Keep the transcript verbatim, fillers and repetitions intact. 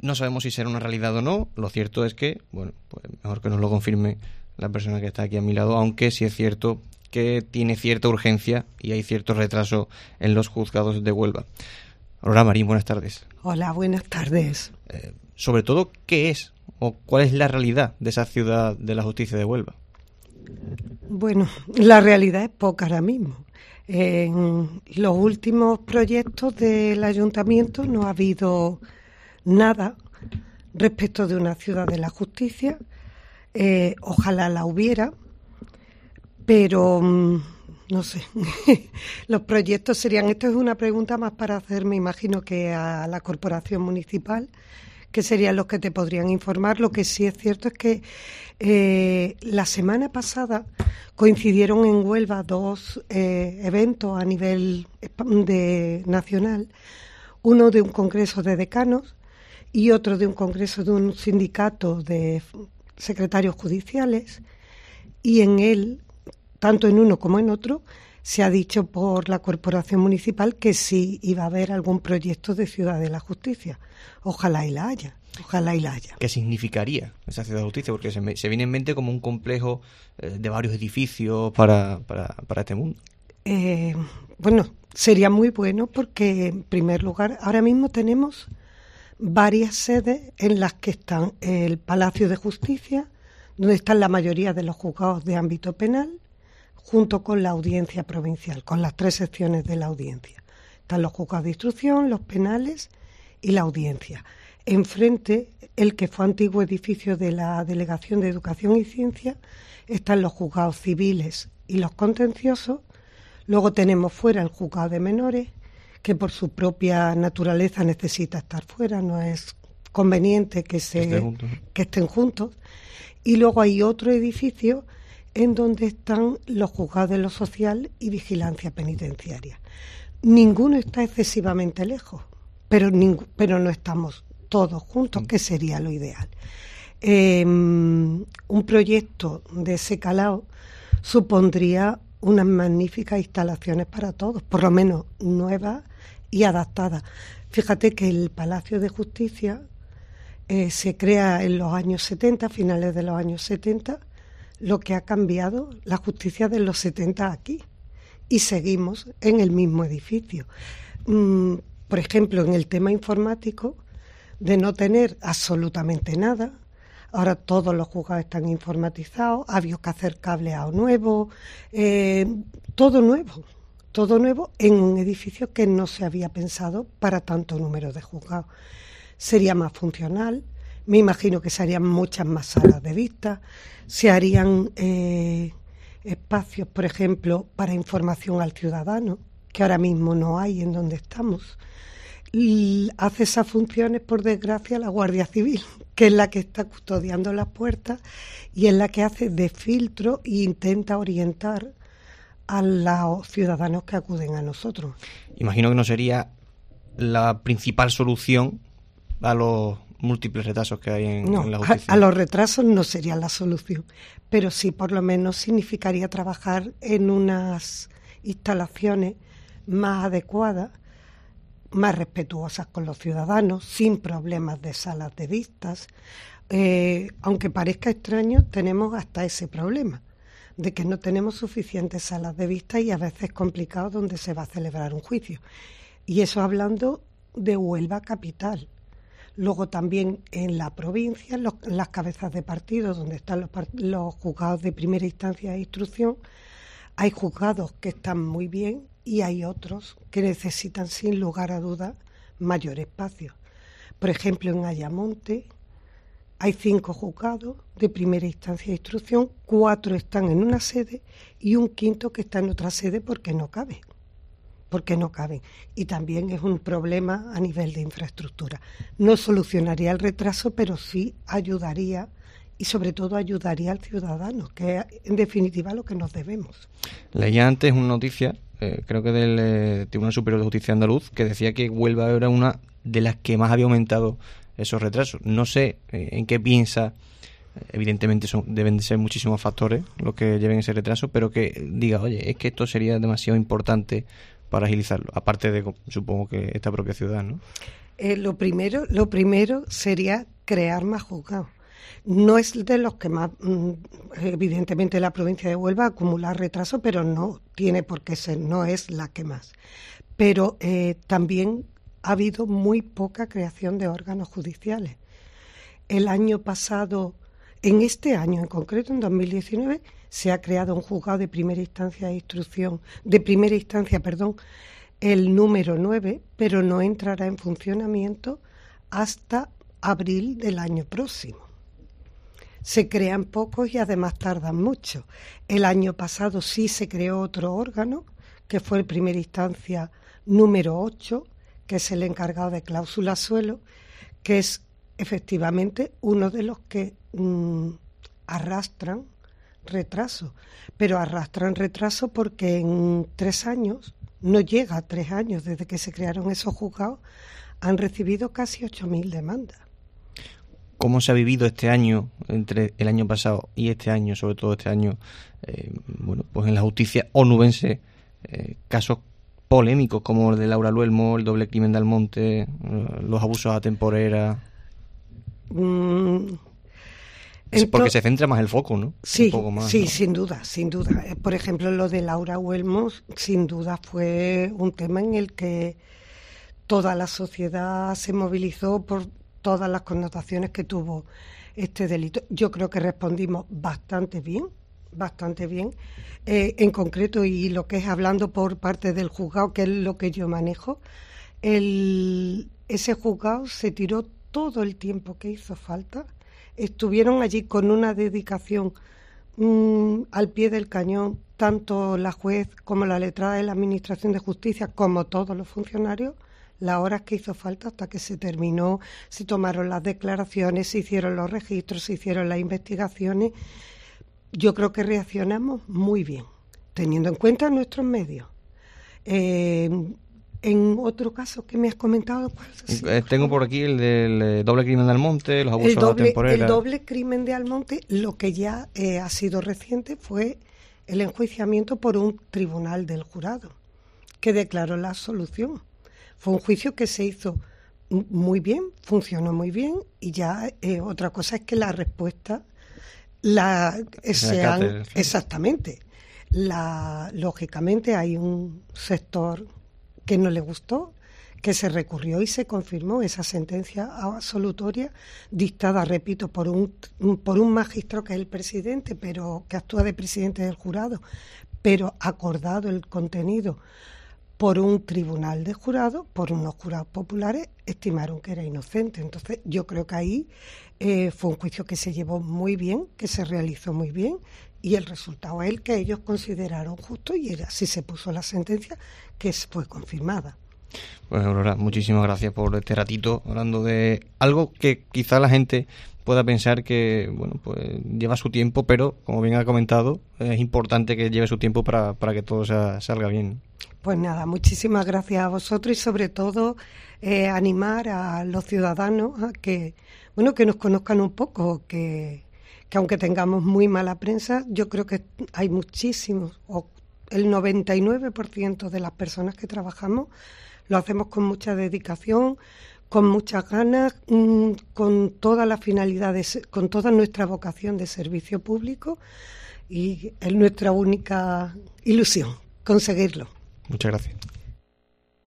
No sabemos si será una realidad o no. Lo cierto es que, bueno, pues mejor que nos lo confirme la persona que está aquí a mi lado, aunque sí es cierto que tiene cierta urgencia y hay cierto retraso en los juzgados de Huelva. Aurora Marín, buenas tardes. Hola, buenas tardes. Eh, sobre todo, ¿qué es o cuál es la realidad de esa ciudad de la justicia de Huelva? Bueno, la realidad es poca ahora mismo. En los últimos proyectos del ayuntamiento no ha habido nada respecto de una ciudad de la justicia. Eh, ojalá la hubiera, pero no sé. Los proyectos serían, esto es una pregunta más para hacer, me imagino, que a la corporación municipal, que serían los que te podrían informar. Lo que sí es cierto es que eh, la semana pasada coincidieron en Huelva dos eh, eventos a nivel de, nacional, uno de un congreso de decanos y otro de un congreso de un sindicato de secretarios judiciales, y en él, tanto en uno como en otro, se ha dicho por la corporación municipal que sí iba a haber algún proyecto de ciudad de la justicia. Ojalá y la haya, ojalá y la haya. ¿Qué significaría esa ciudad de justicia? Porque se, me, se viene en mente como un complejo eh, de varios edificios para, para, para este mundo. Eh, bueno, sería muy bueno porque, en primer lugar, ahora mismo tenemos varias sedes en las que están el Palacio de Justicia, donde están la mayoría de los juzgados de ámbito penal, junto con la audiencia provincial, con las tres secciones de la audiencia. Están los juzgados de instrucción, los penales y la audiencia. Enfrente, el que fue antiguo edificio de la Delegación de Educación y Ciencia, están los juzgados civiles y los contenciosos. Luego tenemos fuera el juzgado de menores, que por su propia naturaleza necesita estar fuera, no es conveniente que, se, Esté juntos. que estén juntos. Y luego hay otro edificio en donde están los juzgados de lo social y vigilancia penitenciaria. Ninguno está excesivamente lejos, pero, ningú, pero no estamos todos juntos, que sería lo ideal. Eh, un proyecto de ese calado supondría unas magníficas instalaciones para todos, por lo menos nuevas y adaptadas. Fíjate que el Palacio de Justicia eh, se crea en los años setenta, finales de los años setenta, lo que ha cambiado la justicia de los setenta aquí, y seguimos en el mismo edificio. Mm, por ejemplo, en el tema informático, de no tener absolutamente nada, ahora todos los juzgados están informatizados, ha habido que hacer cableado nuevo, eh, todo nuevo, todo nuevo en un edificio que no se había pensado para tanto número de juzgados. Sería más funcional, me imagino que se harían muchas más salas de vista, se harían eh, espacios, por ejemplo, para información al ciudadano, que ahora mismo no hay en donde estamos. Y hace esas funciones, por desgracia, la Guardia Civil, que es la que está custodiando las puertas y es la que hace de filtro e intenta orientar a los ciudadanos que acuden a nosotros. Imagino que no sería la principal solución a los múltiples retrasos que hay en, no, en la justicia. A, a los retrasos no sería la solución, pero sí por lo menos significaría trabajar en unas instalaciones más adecuadas, más respetuosas con los ciudadanos, sin problemas de salas de vistas. Eh, aunque parezca extraño, tenemos hasta ese problema, de que no tenemos suficientes salas de vista y a veces es complicado donde se va a celebrar un juicio. Y eso hablando de Huelva capital. Luego también en la provincia, los, las cabezas de partido, donde están los, los juzgados de primera instancia de instrucción, hay juzgados que están muy bien y hay otros que necesitan, sin lugar a dudas, mayor espacio. Por ejemplo, en Ayamonte hay cinco juzgados de primera instancia de instrucción, cuatro están en una sede y un quinto que está en otra sede porque no cabe. porque no caben. Y también es un problema a nivel de infraestructura. No solucionaría el retraso, pero sí ayudaría y sobre todo ayudaría al ciudadano, que es en definitiva lo que nos debemos. Leía antes una noticia, eh, creo que del eh, Tribunal Superior de Justicia Andaluz, que decía que Huelva era una de las que más había aumentado esos retrasos. No sé eh, en qué piensa, evidentemente son, deben de ser muchísimos factores los que lleven ese retraso, pero que diga, oye, es que esto sería demasiado importante para agilizarlo, aparte de, supongo que esta propia ciudad, ¿no? Eh, lo primero, lo primero sería crear más juzgados. No es de los que más, evidentemente la provincia de Huelva acumula retraso, pero no tiene por qué ser, no es la que más. Pero eh, también ha habido muy poca creación de órganos judiciales. El año pasado, en este año en concreto, en dos mil diecinueve, se ha creado un juzgado de primera instancia de instrucción, de primera instancia, perdón, el número nueve, pero no entrará en funcionamiento hasta abril del año próximo. Se crean pocos y además tardan mucho. El año pasado sí se creó otro órgano, que fue el primera instancia número ocho, que es el encargado de cláusula suelo, que es efectivamente uno de los que mmm, arrastran retraso. Pero arrastran retraso porque en tres años, no llega a tres años desde que se crearon esos juzgados, han recibido casi ocho mil demandas. ¿Cómo se ha vivido este año, entre el año pasado y este año, sobre todo este año, eh, bueno, pues en la justicia onubense, eh, casos polémicos como el de Laura Luelmo, el doble crimen de Almonte, eh, los abusos a temporera? Mm, es porque se centra más el foco, ¿no? Sí, un poco más, sí, ¿no? sin duda, sin duda. Por ejemplo, lo de Laura Luelmo, sin duda fue un tema en el que toda la sociedad se movilizó por todas las connotaciones que tuvo este delito. Yo creo que respondimos bastante bien, bastante bien. Eh, en concreto, y lo que es hablando por parte del juzgado, que es lo que yo manejo, el, ese juzgado se tiró todo el tiempo que hizo falta. Estuvieron allí con una dedicación mmm, al pie del cañón, tanto la juez como la letrada de la Administración de Justicia, como todos los funcionarios, las horas que hizo falta hasta que se terminó, se tomaron las declaraciones, se hicieron los registros, se hicieron las investigaciones. Yo creo que reaccionamos muy bien, teniendo en cuenta nuestros medios. Eh, en otro caso que me has comentado, ¿cuál es? Eh, tengo por aquí el del eh, doble crimen de Almonte, los abusos el doble, a temporera. El doble crimen de Almonte, lo que ya eh, ha sido reciente fue el enjuiciamiento por un tribunal del jurado, que declaró la absolución. Fue un juicio que se hizo muy bien, funcionó muy bien, y ya eh, otra cosa es que la respuesta la eh, sean cátedra, sí. Exactamente. La, lógicamente hay un sector que no le gustó, que se recurrió y se confirmó esa sentencia absolutoria dictada, repito, por un por un magistrado que es el presidente, pero que actúa de presidente del jurado, pero acordado el contenido por un tribunal de jurado, por unos jurados populares, estimaron que era inocente. Entonces, yo creo que ahí eh, fue un juicio que se llevó muy bien, que se realizó muy bien, y el resultado es el que ellos consideraron justo, y era, así se puso la sentencia, que fue confirmada. Pues Aurora, muchísimas gracias por este ratito hablando de algo que quizá la gente pueda pensar que, bueno, pues lleva su tiempo, pero como bien ha comentado, es importante que lleve su tiempo para, para que todo sea, salga bien. Pues nada, muchísimas gracias a vosotros, y sobre todo eh, animar a los ciudadanos a que, bueno, que nos conozcan un poco, que, que aunque tengamos muy mala prensa, yo creo que hay muchísimos, o el noventa y nueve por ciento de las personas que trabajamos lo hacemos con mucha dedicación, con muchas ganas, mmm, con toda la finalidad, de, con toda nuestra vocación de servicio público, y es nuestra única ilusión conseguirlo. Muchas gracias.